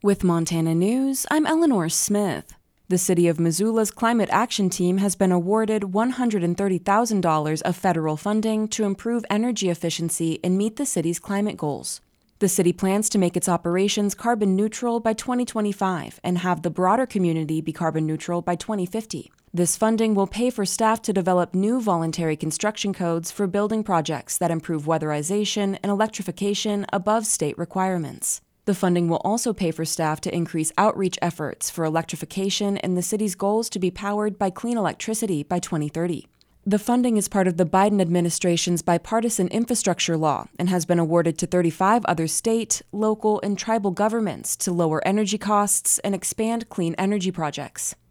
With Montana News, I'm Eleanor Smith. The City of Missoula's Climate Action Team has been awarded $130,000 of federal funding to improve energy efficiency and meet the city's climate goals. The city plans to make its operations carbon neutral by 2025 and have the broader community be carbon neutral by 2050. This funding will pay for staff to develop new voluntary construction codes for building projects that improve weatherization and electrification above state requirements. The funding will also pay for staff to increase outreach efforts for electrification and the city's goals to be powered by clean electricity by 2030. The funding is part of the Biden administration's bipartisan infrastructure law and has been awarded to 35 other state, local, and tribal governments to lower energy costs and expand clean energy projects.